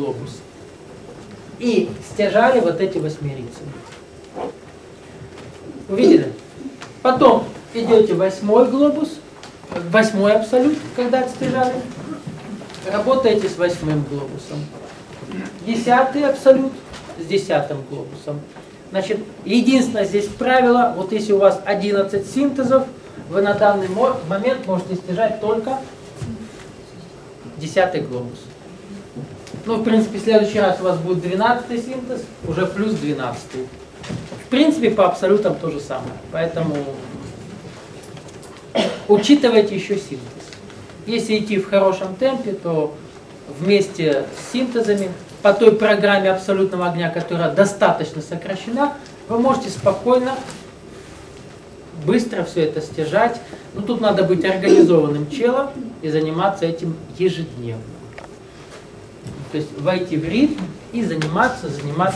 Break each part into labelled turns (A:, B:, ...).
A: глобус. И стяжали вот эти восьмерицы. Увидели? Потом идете восьмой глобус, восьмой абсолют, когда отстяжали. Работаете с восьмым глобусом. Десятый абсолют с десятым глобусом. Значит, единственное здесь правило, вот если у вас 11 синтезов, вы на данный момент можете стяжать только 10-й глобус. Ну, в принципе, в следующий раз у вас будет 12-й синтез, уже плюс 12-й. В принципе, по абсолютам то же самое. Поэтому учитывайте еще синтез. Если идти в хорошем темпе, то вместе с синтезами по той программе абсолютного огня, которая достаточно сокращена, вы можете спокойно, быстро все это стяжать. Но тут надо быть организованным челом и заниматься этим ежедневно. То есть войти в ритм и заниматься.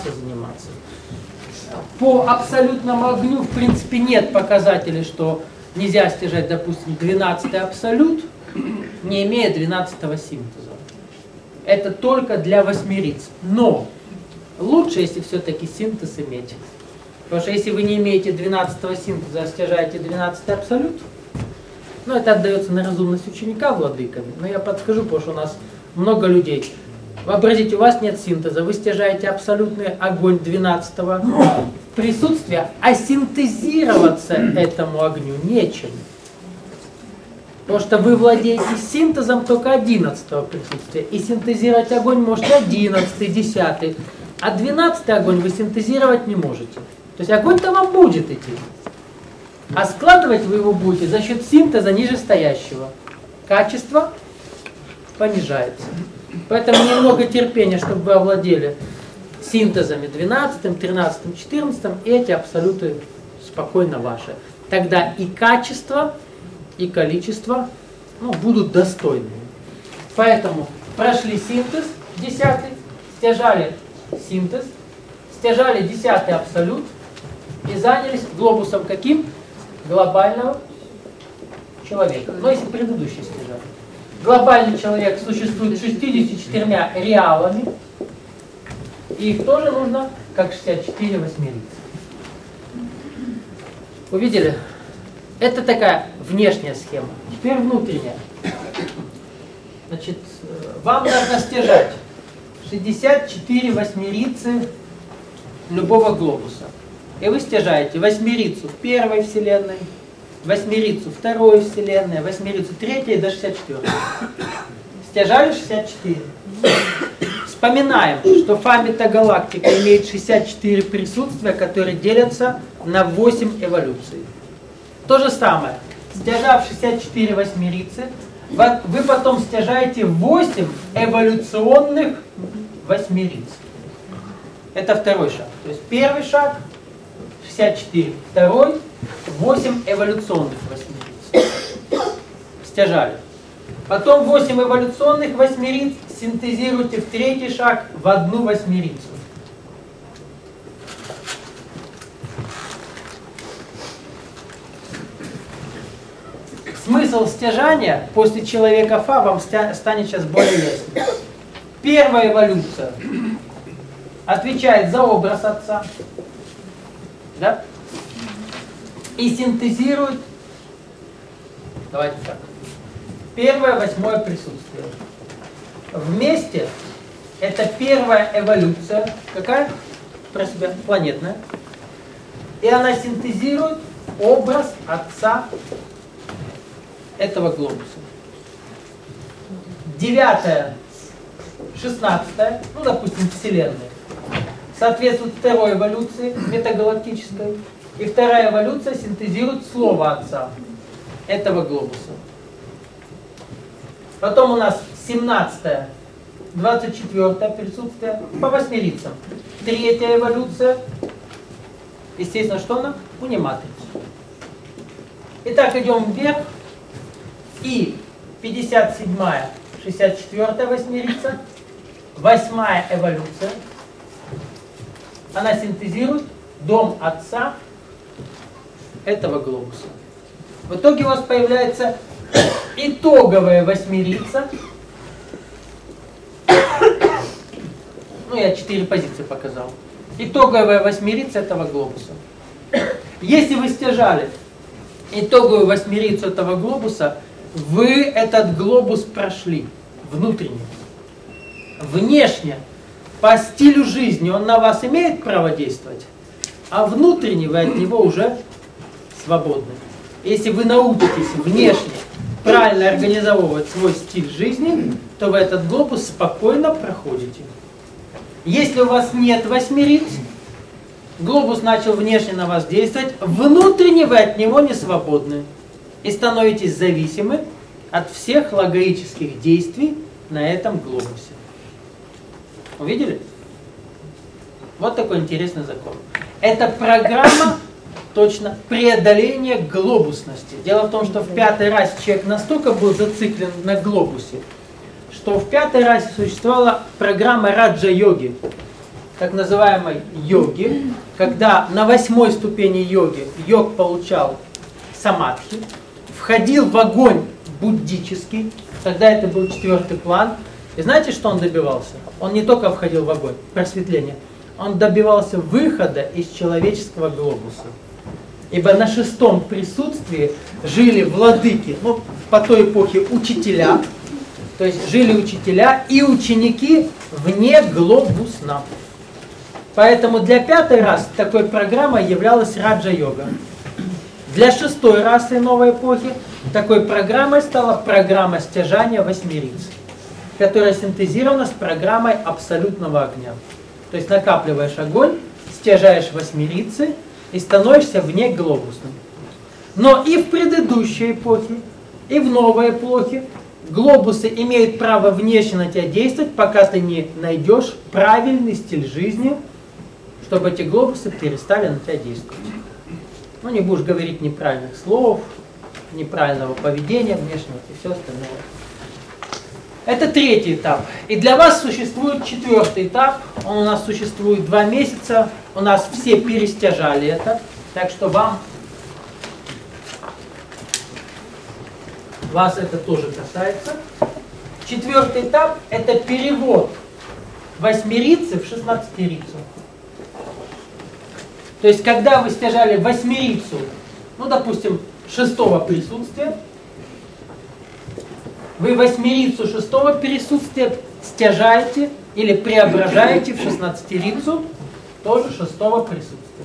A: По абсолютному огню, в принципе, нет показателей, что нельзя стяжать, допустим, 12-й абсолют, не имея 12-го синтеза. Это только для восьмериц. Но лучше, если все-таки синтез иметь. Потому что если вы не имеете 12-го синтеза, а стяжаете 12-й абсолют, ну, это отдается на разумность ученика владыками. Но я подскажу, потому что у нас много людей. Вообразите, у вас нет синтеза, вы стяжаете абсолютный огонь 12-го присутствия, а синтезироваться этому огню нечем. Потому что вы владеете синтезом только 11-го присутствия, и синтезировать огонь можете 11-й, 10-й, а 12-й огонь вы синтезировать не можете. То есть огонь-то вам будет идти, а складывать вы его будете за счет синтеза нижестоящего. Качество понижается. Поэтому немного терпения, чтобы вы овладели синтезами 12, 13, 14, и эти абсолюты спокойно ваши. Тогда и качество, и количество будут достойными. Поэтому прошли синтез 10, стяжали синтез, стяжали 10-й абсолют и занялись глобусом каким? Глобального человека. Но если предыдущий стяжали. Глобальный человек существует 64 реалами, и их тоже нужно как 64 восьмерицы. Увидели? Это такая внешняя схема. Теперь внутренняя. Значит, вам нужно стяжать 64 восьмерицы любого глобуса. И вы стяжаете восьмерицу в первой вселенной, восьмерицу второй вселенной, восьмерицу третьей до 64. Стяжали 64. Вспоминаем, что фа-метагалактика имеет 64 присутствия, которые делятся на 8 эволюций. То же самое. Стяжав 64 восьмерицы, вы потом стяжаете 8 эволюционных восьмериц. Это второй шаг. То есть первый шаг 64, второй 8 эволюционных восьмериц. Стяжали. Потом 8 эволюционных восьмериц синтезируйте в третий шаг в одну восьмерицу. Смысл стяжания после человека Фа вам станет сейчас более ясным. Первая эволюция отвечает за образ Отца, да? И синтезирует, давайте так, первое, восьмое присутствие. Вместе это первая эволюция, какая? Про себя, планетная. И она синтезирует образ Отца этого глобуса. 9, 16, допустим, Вселенная, соответствует второй эволюции метагалактической. И вторая эволюция синтезирует слово Отца этого глобуса. Потом у нас 17, 24 присутствие по восьмерицам. Третья эволюция. Естественно, что она? Униматрица. Итак, идем вверх. И 57, 64 восьмерица. 8-я эволюция. Она синтезирует дом Отца этого глобуса. В итоге у вас появляется итоговая восьмерица Ну, я 4 позиции показал. Итоговая восьмерица этого глобуса. Если вы стяжали итоговую восьмерицу этого глобуса, вы этот глобус прошли внутренне. Внешне, по стилю жизни он на вас имеет право действовать, а внутренне вы от него уже свободны. Если вы научитесь внешне правильно организовывать свой стиль жизни, то вы этот глобус спокойно проходите. Если у вас нет восьмериц, глобус начал внешне на вас действовать, внутренне вы от него не свободны и становитесь зависимы от всех логоических действий на этом глобусе. Увидели? Вот такой интересный закон. Это программа точно преодоления глобусности. Дело в том, что в 5-й расе человек настолько был зациклен на глобусе, что в 5-й расе существовала программа раджа-йоги, так называемой йоги, когда на 8-й ступени йоги йог получал самадхи, входил в огонь буддический, тогда это был 4-й план. И знаете, что он добивался? Он не только входил в огонь, просветление, он добивался выхода из человеческого глобуса. Ибо на 6-м присутствии жили владыки, ну, по той эпохе учителя, то есть жили учителя и ученики вне глобуса. Поэтому для 5-й расы такой программой являлась раджа-йога. Для 6-й расы новой эпохи такой программой стала программа стяжания восьмериц, которая синтезирована с программой абсолютного огня. То есть накапливаешь огонь, стяжаешь восьмерицы и становишься вне глобусным. Но и в предыдущей эпохе, и в новой эпохе глобусы имеют право внешне на тебя действовать, пока ты не найдешь правильный стиль жизни, чтобы эти глобусы перестали на тебя действовать. Ну, не будешь говорить неправильных слов, неправильного поведения внешнего и все остальное. Это 3-й этап. И для вас существует 4-й этап. Он у нас существует 2 месяца. У нас все перестяжали это. Так что вас это тоже касается. 4-й этап – это перевод восьмерицы в 16-рицу. То есть, когда вы стяжали восьмерицу, ну, допустим, 6-го присутствия, вы восьмерицу 6-го присутствия стяжаете или преображаете в 16-рицу тоже 6-го присутствия.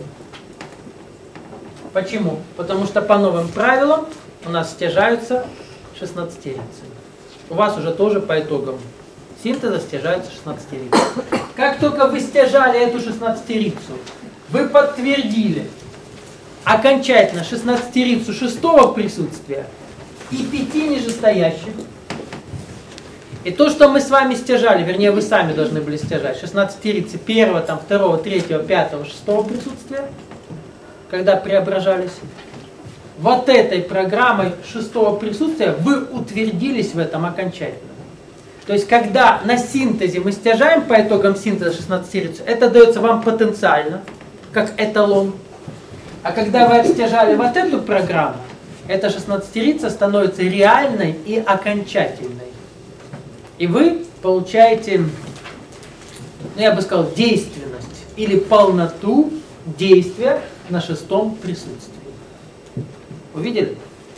A: Почему? Потому что по новым правилам у нас стяжаются 16-рицы. У вас уже тоже по итогам синтеза стяжаются 16-рицы. Как только вы стяжали эту 16-рицу, вы подтвердили окончательно 16-рицу 6-го присутствия и 5 нижестоящих. И то, что мы с вами стяжали, вернее, вы сами должны были стяжать, 16-рицы 1-го, 2-го, 3-го, 5-го, 6-го присутствия, когда преображались, вот этой программой 6-го присутствия вы утвердились в этом окончательно. То есть, когда на синтезе мы стяжаем по итогам синтеза 16-рицу, это дается вам потенциально, как эталон. А когда вы отстяжали вот эту программу, эта 16-рица становится реальной и окончательной. И вы получаете, ну, я бы сказал, действенность или полноту действия на 6-м присутствии. Увидели?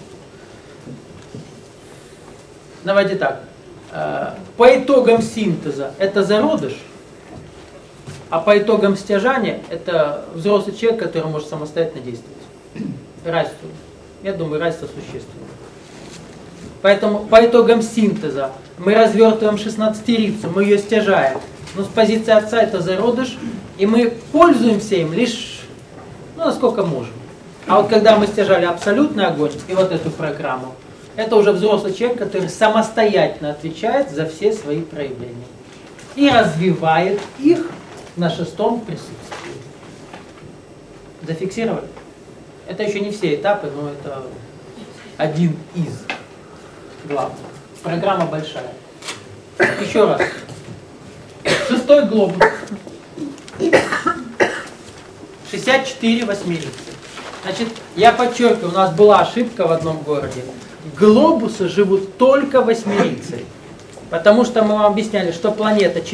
A: Давайте так. По итогам синтеза это зародыш, а по итогам стяжания это взрослый человек, который может самостоятельно действовать. Разница, я думаю, разница существенная. Поэтому по итогам синтеза мы развертываем 16-рицу, мы ее стяжаем. Но с позиции отца это зародыш, и мы пользуемся им лишь, ну, насколько можем. А вот когда мы стяжали абсолютный огонь и вот эту программу, это уже взрослый человек, который самостоятельно отвечает за все свои проявления. И развивает их на 6-м присутствии. Зафиксировали? Это еще не все этапы, но это один из главных. Программа большая. Еще раз. 6-й глобус. 64 восьмерицы. Значит, я подчеркиваю, у нас была ошибка в одном городе. Глобусы живут только восьмерицей. Потому что мы вам объясняли, что планета